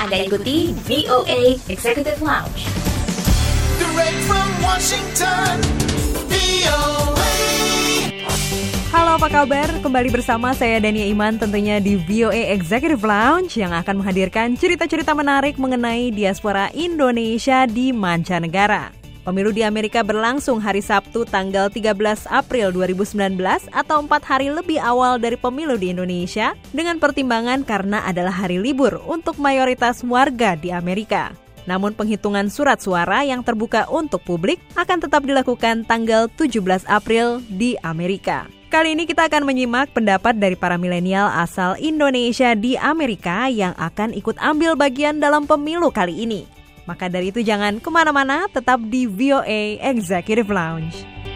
Anda ikuti VOA Executive Lounge. Direct from Washington, VOA. Halo, apa kabar? Kembali bersama saya Dania Iman tentunya di VOA Executive Lounge yang akan menghadirkan cerita-cerita menarik mengenai diaspora Indonesia di mancanegara. Pemilu di Amerika berlangsung hari Sabtu tanggal 13 April 2019 atau 4 hari lebih awal dari pemilu di Indonesia dengan pertimbangan karena adalah hari libur untuk mayoritas warga di Amerika. Namun penghitungan surat suara yang terbuka untuk publik akan tetap dilakukan tanggal 17 April di Amerika. Kali ini kita akan menyimak pendapat dari para milenial asal Indonesia di Amerika yang akan ikut ambil bagian dalam pemilu kali ini. Maka dari itu jangan kemana-mana, tetap di VOA Executive Lounge.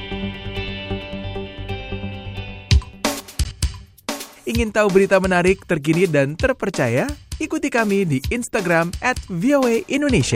Ingin tahu berita menarik, terkini, dan terpercaya? Ikuti kami di Instagram @voaindonesia.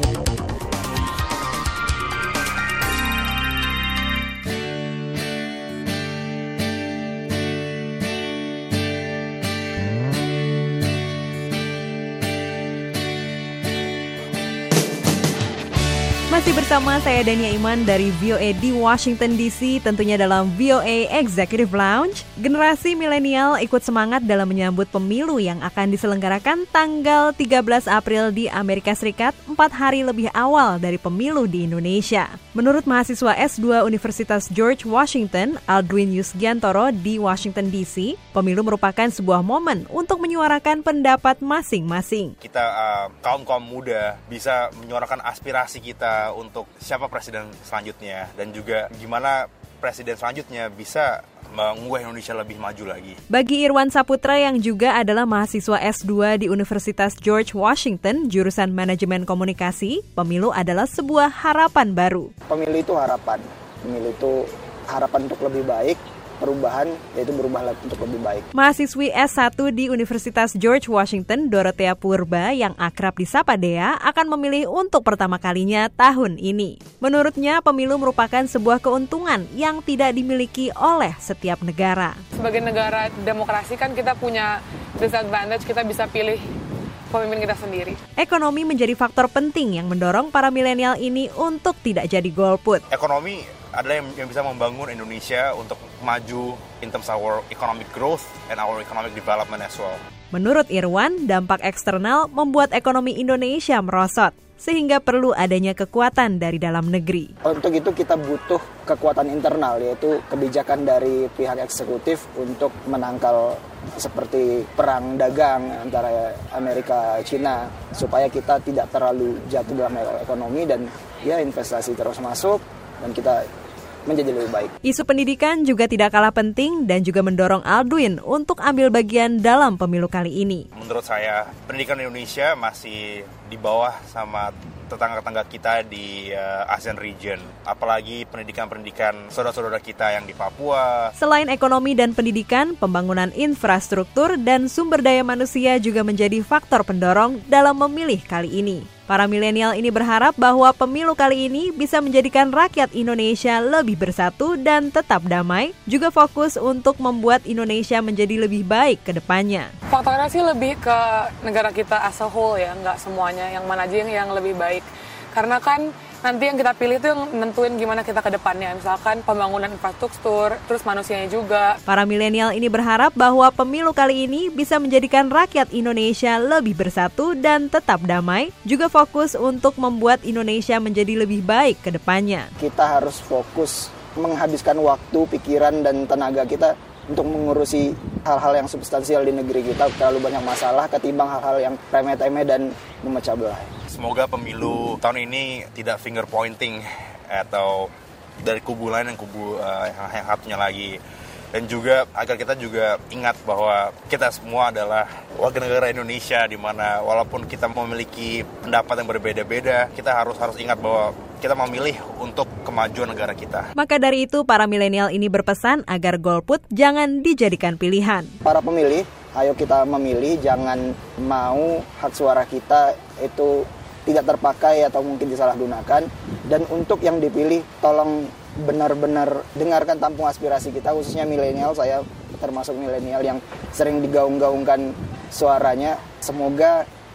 Masih bersama saya Dania Iman dari VOA di Washington DC, tentunya dalam VOA Executive Lounge. Generasi milenial ikut semangat dalam menyambut pemilu yang akan diselenggarakan tanggal 13 April di Amerika Serikat, 4 hari lebih awal dari pemilu di Indonesia. Menurut mahasiswa S2 Universitas George Washington, Aldwin Yusgiantoro di Washington DC, pemilu merupakan sebuah momen untuk menyuarakan pendapat masing-masing. Kita kaum-kaum muda bisa menyuarakan aspirasi kita untuk siapa presiden selanjutnya dan juga gimana presiden selanjutnya bisa mengubah Indonesia lebih maju lagi. Bagi Irwan Saputra yang juga adalah mahasiswa S2 di Universitas George Washington, jurusan Manajemen Komunikasi, pemilu adalah sebuah harapan baru. Pemilu itu harapan. Pemilu itu harapan untuk lebih baik. Perubahan, yaitu berubah untuk lebih baik. Mahasiswi S1 di Universitas George Washington, Dorothea Purba yang akrab disapa Dea akan memilih untuk pertama kalinya tahun ini. Menurutnya, pemilu merupakan sebuah keuntungan yang tidak dimiliki oleh setiap negara. Sebagai negara demokrasi kan kita punya disadvantage, kita bisa pilih pemimpin kita sendiri. Ekonomi menjadi faktor penting yang mendorong para milenial ini untuk tidak jadi golput. Ekonomi adalah yang bisa membangun Indonesia untuk maju in terms of our economic growth and our economic development as well. Menurut Irwan, dampak eksternal membuat ekonomi Indonesia merosot, sehingga perlu adanya kekuatan dari dalam negeri. Untuk itu kita butuh kekuatan internal, yaitu kebijakan dari pihak eksekutif untuk menangkal seperti perang dagang antara Amerika China, supaya kita tidak terlalu jatuh dalam ekonomi dan ya investasi terus masuk dan kita menjadi lebih baik. Isu pendidikan juga tidak kalah penting dan juga mendorong Aldwin untuk ambil bagian dalam pemilu kali ini. Menurut saya, pendidikan Indonesia masih di bawah sama tetangga-tetangga kita di ASEAN region. Apalagi pendidikan-pendidikan saudara-saudara kita yang di Papua. Selain ekonomi dan pendidikan, pembangunan infrastruktur dan sumber daya manusia juga menjadi faktor pendorong dalam memilih kali ini. Para milenial ini berharap bahwa pemilu kali ini bisa menjadikan rakyat Indonesia lebih bersatu dan tetap damai, juga fokus untuk membuat Indonesia menjadi lebih baik ke depannya. Faktornya sih lebih ke negara kita as a whole ya, nggak semuanya, yang mana aja yang lebih baik. Karena kan nanti yang kita pilih itu yang nentuin gimana kita ke depannya. Misalkan pembangunan infrastruktur, terus manusianya juga. Para milenial ini berharap bahwa pemilu kali ini bisa menjadikan rakyat Indonesia lebih bersatu dan tetap damai, juga fokus untuk membuat Indonesia menjadi lebih baik ke depannya. Kita harus fokus menghabiskan waktu, pikiran, dan tenaga kita untuk mengurusi hal-hal yang substansial di negeri kita. Terlalu banyak masalah ketimbang hal-hal yang remeh-temeh dan memecah belah. Semoga pemilu tahun ini tidak finger pointing atau dari kubu lain yang kubu yang satunya lagi. Dan juga agar kita juga ingat bahwa kita semua adalah warga negara Indonesia, di mana walaupun kita memiliki pendapat yang berbeda-beda, kita harus ingat bahwa kita memilih untuk kemajuan negara kita. Maka dari itu para milenial ini berpesan agar golput jangan dijadikan pilihan. Para pemilih, ayo kita memilih, jangan mau hak suara kita itu tidak terpakai atau mungkin disalahgunakan. Dan untuk yang dipilih, tolong benar-benar dengarkan, tampung aspirasi kita, khususnya milenial. Saya termasuk milenial yang sering digaung-gaungkan suaranya. Semoga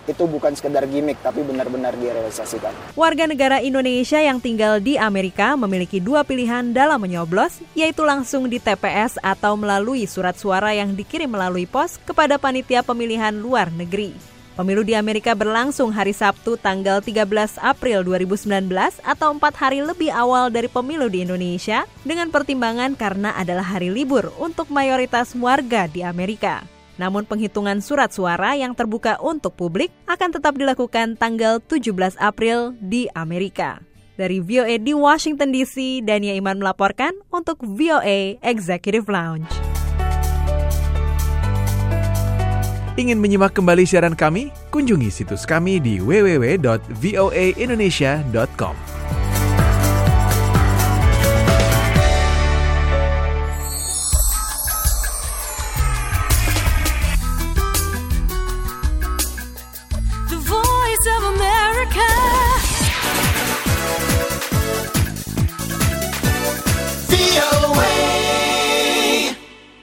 itu bukan sekedar gimmick tapi benar-benar direalisasikan. Warga negara Indonesia yang tinggal di Amerika memiliki 2 pilihan dalam menyoblos, yaitu langsung di TPS atau melalui surat suara yang dikirim melalui pos kepada panitia pemilihan luar negeri. Pemilu di Amerika berlangsung hari Sabtu tanggal 13 April 2019 atau 4 hari lebih awal dari pemilu di Indonesia dengan pertimbangan karena adalah hari libur untuk mayoritas warga di Amerika. Namun penghitungan surat suara yang terbuka untuk publik akan tetap dilakukan tanggal 17 April di Amerika. Dari VOA di Washington DC, Dania Iman melaporkan untuk VOA Executive Lounge. Ingin menyimak kembali siaran kami? Kunjungi situs kami di www.voaindonesia.com.